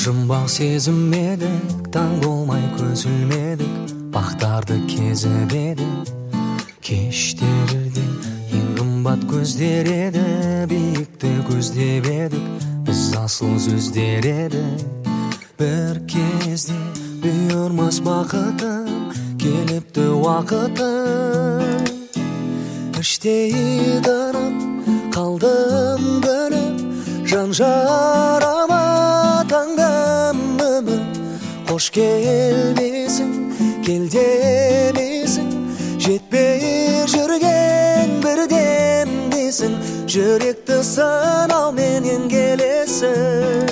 жұмбақ сезім едік, таң болмай көз ілмедік, бақтарды кезіп едік. Кештерде ең қымбат көздер еді, биікті көздеп едік, біз асыл сөздер едік. Бір кезде бұйырмас бақытым, келіпті уақытым. Іштей тынып қалдым көніп, жан жарама таңдам үміт. Қош келмесің, кел демесің, жетпей жүрген бірден дейсің. Жүректі сынауменен келесің.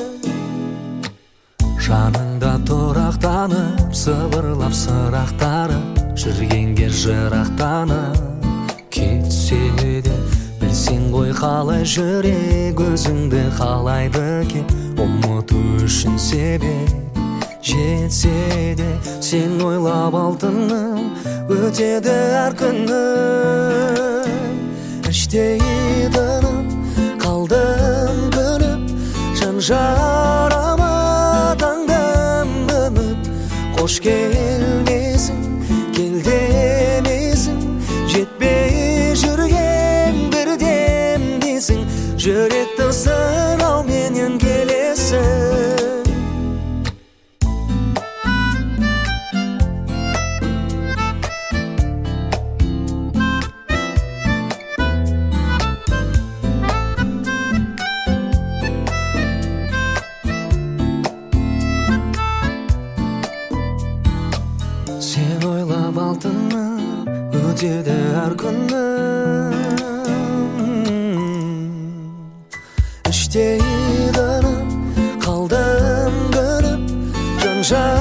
Жаныңда тұрақтанып, сыбырлап сырақтарып, жүргенге жырақтанып кетсе де, білсең ғой қалай жүрек өзіңді қалайды екен. Ұмыту үшін себеп жетсе де, сен ойлап алтыным, өтеді әр күнім. Іштей тынып қалдым көніп, жан жарама таңдам үміт. Қош келмесің, кел демесің, жетпей жүрген бірден дейсің. Жүректі сынауменен келесің. Сен ойлап алтыным, өтеді әр күнім. Іштей тынып қалдым көніп, жан